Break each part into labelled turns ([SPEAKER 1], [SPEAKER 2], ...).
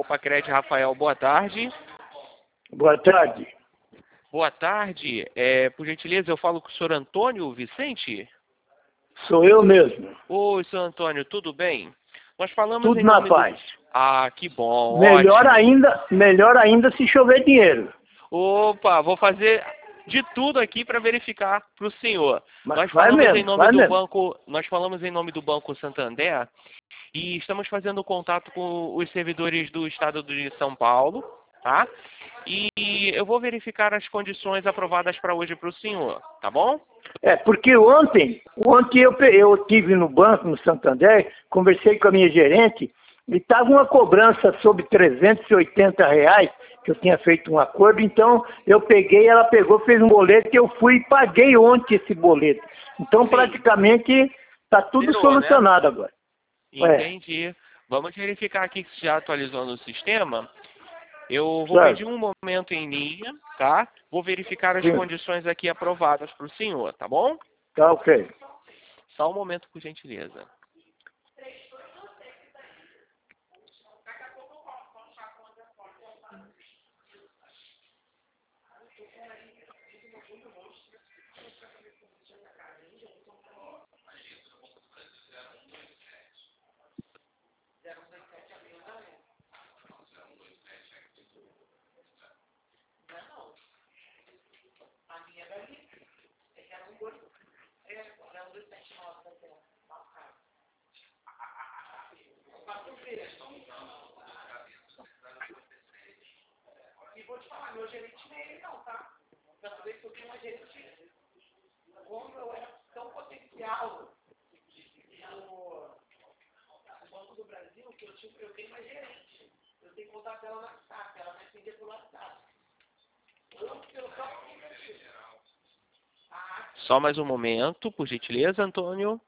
[SPEAKER 1] Pacred, Rafael, boa tarde.
[SPEAKER 2] Boa tarde.
[SPEAKER 1] Boa tarde. Por gentileza, eu falo com o senhor Antônio Vicente?
[SPEAKER 2] Sou eu mesmo.
[SPEAKER 1] Oi, senhor Antônio, tudo bem? Nós falamos
[SPEAKER 2] Tudo
[SPEAKER 1] em
[SPEAKER 2] na
[SPEAKER 1] nome
[SPEAKER 2] paz.
[SPEAKER 1] Ah, que bom,
[SPEAKER 2] Melhor
[SPEAKER 1] ótimo.
[SPEAKER 2] ainda se chover dinheiro.
[SPEAKER 1] Opa, vou fazer de tudo aqui para verificar para o senhor.
[SPEAKER 2] Mas
[SPEAKER 1] Nós
[SPEAKER 2] vai
[SPEAKER 1] falamos em
[SPEAKER 2] mesmo,
[SPEAKER 1] nome
[SPEAKER 2] vai
[SPEAKER 1] do
[SPEAKER 2] mesmo.
[SPEAKER 1] banco, nós falamos em nome do Banco Santander e estamos fazendo contato com os servidores do Estado de São Paulo, tá? E eu vou verificar as condições aprovadas para hoje para o senhor, tá bom?
[SPEAKER 2] Porque ontem eu estive no banco, no Santander, conversei com a minha gerente, e estava uma cobrança sobre R$ 380, que eu tinha feito um acordo, então eu peguei, ela pegou, fez um boleto, e eu fui e paguei ontem esse boleto. Então,
[SPEAKER 1] Sim.
[SPEAKER 2] praticamente, está tudo
[SPEAKER 1] Zerou, né?
[SPEAKER 2] solucionado agora.
[SPEAKER 1] Entendi. Vamos verificar aqui se já atualizou no sistema. Eu vou
[SPEAKER 2] Certo.
[SPEAKER 1] pedir um momento em linha, tá? Vou verificar as
[SPEAKER 2] Sim.
[SPEAKER 1] condições aqui aprovadas para o senhor, tá bom?
[SPEAKER 2] Tá ok.
[SPEAKER 1] Só um momento, por gentileza. Só mais um momento, por gentileza, Antônio.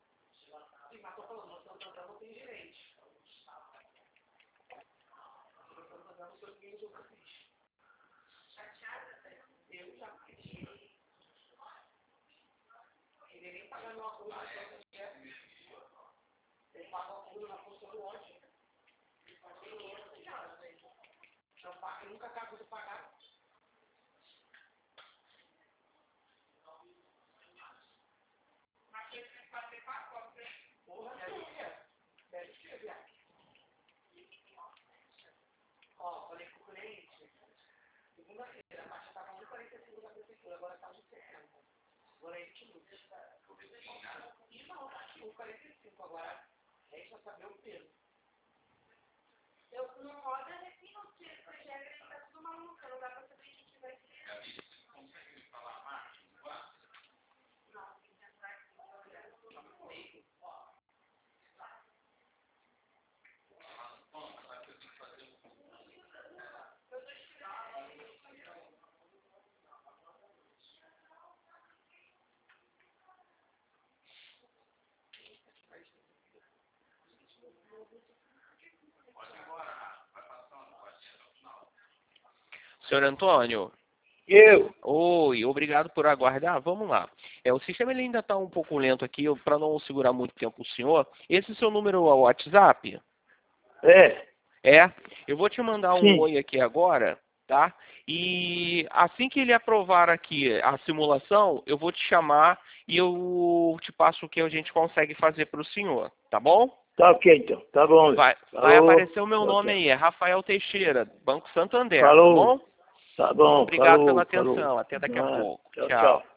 [SPEAKER 1] Senhor Antônio.
[SPEAKER 2] Eu.
[SPEAKER 1] Oi, obrigado por aguardar. Vamos lá. O sistema ele ainda está um pouco lento aqui, para não segurar muito tempo o senhor. Esse seu número é o WhatsApp? Eu vou te mandar um
[SPEAKER 2] Sim.
[SPEAKER 1] oi aqui agora, tá? E assim que ele aprovar aqui a simulação, eu vou te chamar e eu te passo o que a gente consegue fazer para o senhor, tá bom?
[SPEAKER 2] Tá ok, então. Tá bom.
[SPEAKER 1] Vai
[SPEAKER 2] Falou.
[SPEAKER 1] aparecer o meu
[SPEAKER 2] Tchau,
[SPEAKER 1] nome
[SPEAKER 2] tchau.
[SPEAKER 1] aí, é Rafael Teixeira, Banco Santander, tá
[SPEAKER 2] Falou.
[SPEAKER 1] bom?
[SPEAKER 2] Tá bom.
[SPEAKER 1] Obrigado pela
[SPEAKER 2] Falou. Falou.
[SPEAKER 1] atenção. Até daqui a pouco.
[SPEAKER 2] Tchau,
[SPEAKER 1] Tchau.
[SPEAKER 2] tchau.